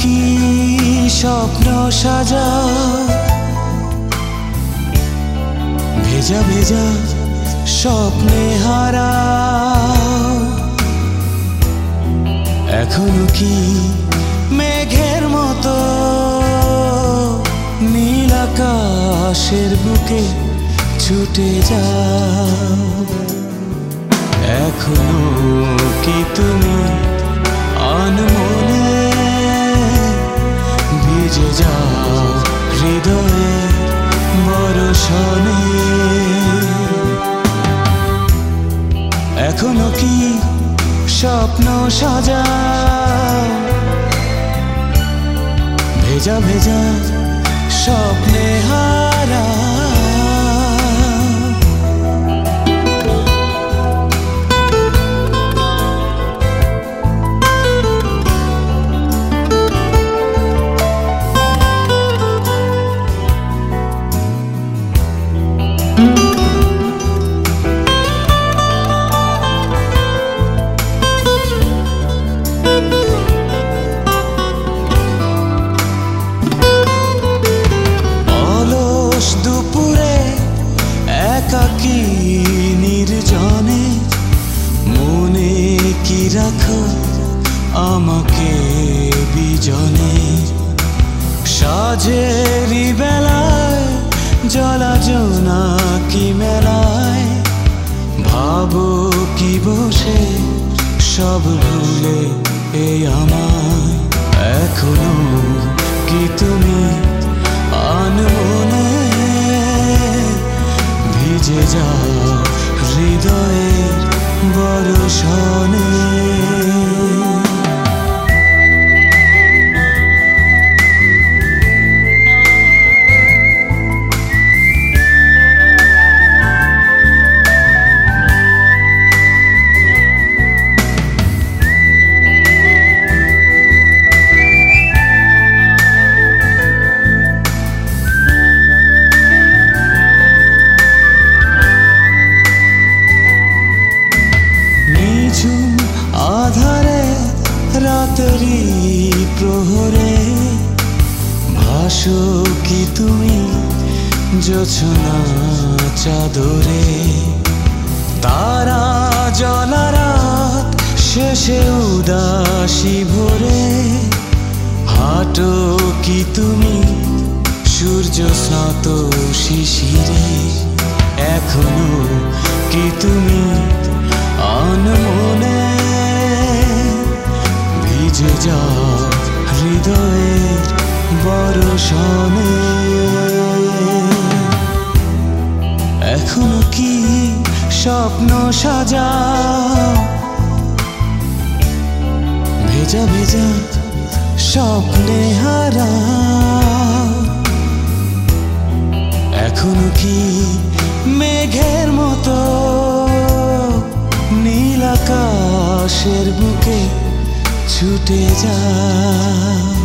কি স্বপ্ন সাজা ভেজা ভেজা স্বপ্নে হারা এখনো কি মেঘের মতো নীল আকাশের বুকে ছুটে যাও এখনো কি তুমি আনমনে ভিজে যাও হৃদয়ের বরষণে এখনো কি স্বপ্ন সাজা ভেজা ভেজা স্বপ্নে হারা দুপুরে একাকী নির্জনে মনে কি রাখো আমাকে বিজনে সাজেরি বেলায় জলা জোনাকি মেলায় ভাবো কি বসে সব ভুলে এই আমায় এখনো কি তুমি আনমনে ভিজে যাও হৃদয়ের বরষণে আধারে রাতেরই প্রহরে ভাসো কি তুমি জোছনা চাদরে তারা জ্বলা রাত শেষে উদাসী ভরে হাঁটো কি তুমি সূর্য স্নাত শিশিরে এখনো কি তুমি আনমনে ভিজে যাও হৃদয়ের বরষণে এখনো কি স্বপ্ন সাজা ভেজা ভেজা স্বপ্নে হারা এখনো কি মেঘের মতো নীল আকাশের বুকে ছুটে যা।